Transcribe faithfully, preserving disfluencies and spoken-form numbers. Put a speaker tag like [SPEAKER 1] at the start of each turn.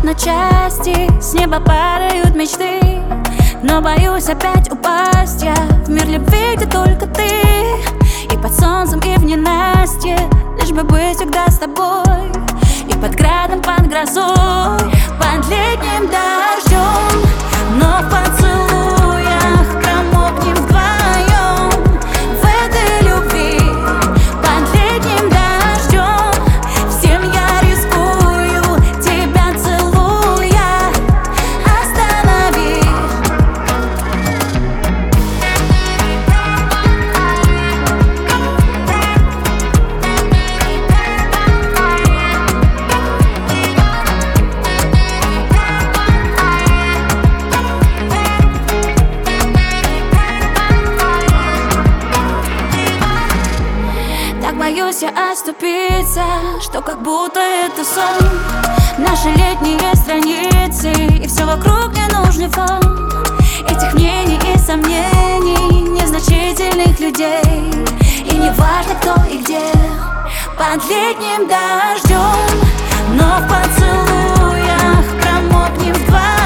[SPEAKER 1] на части, с неба падают мечты, но боюсь опять упасть я в мир любви, где только ты. И под солнцем, и в ненастье, лишь бы быть всегда с тобой. И под градом, под грозой, под летним дождем, но в поцелуях промокнем вдвоем в этой любви. Под летним дождем всем я рискую, тебя целуя. Останови. Боюсь я оступиться, что как будто это сон. Наши летние страницы, и все вокруг ненужный фон этих мнений и сомнений, незначительных людей. И не важно кто и где, под летним дождем, но в поцелуях промокнем вдвоем.